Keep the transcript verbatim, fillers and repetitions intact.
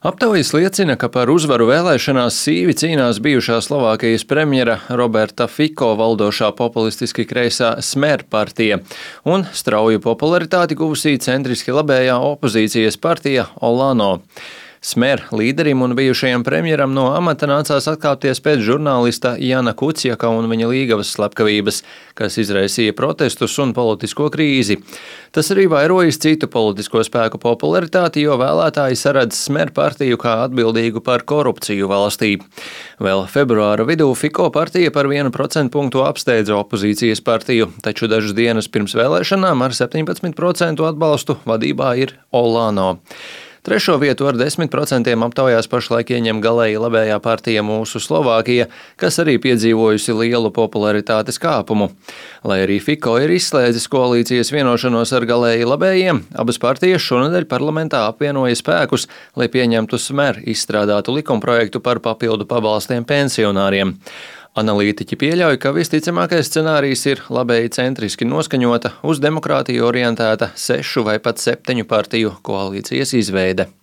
Aptaujas liecina, ka par uzvaru vēlēšanās sīvi cīnās bijušā Slovākijas premjera Roberta Fico valdošā populistiski kreisā Smer partija un strauju popularitāti guvusī centriski labējā opozīcijas partija Olano. Smer līderim un bijušajam premjeram no amata nācās atkāpties pēc žurnālista Jana Kuciaka un viņa līgavas slepkavības, kas izraisīja protestus un politisko krīzi. Tas arī vairojas citu politisko spēku popularitāti, jo vēlētāji saredz Smer partiju kā atbildīgu par korupciju valstī. Vēl februāra vidū Fico partija par vienu procentu punktu apsteidza opozīcijas partiju, taču dažas dienas pirms vēlēšanām ar septiņpadsmit procentu atbalstu vadībā ir Olano. Trešo vietu ar desmit procentiem aptaujās pašlaik ieņem galēji labējā partija Mūsu Slovākija, kas arī piedzīvojusi lielu popularitātes kāpumu. Lai arī Fico ir izslēdzis koalīcijas vienošanos ar galēji labējiem, abas partijas šonedēļ parlamentā apvienoja spēkus, lai pieņemtu Smer izstrādātu likumprojektu par papildu pabalstiem pensionāriem. Analītiķi pieļauj, ka visticamākais scenārijs ir labēji centriski noskaņota, uz demokrātiju orientēta sešu vai pat septiņu partiju koalīcijas izveide.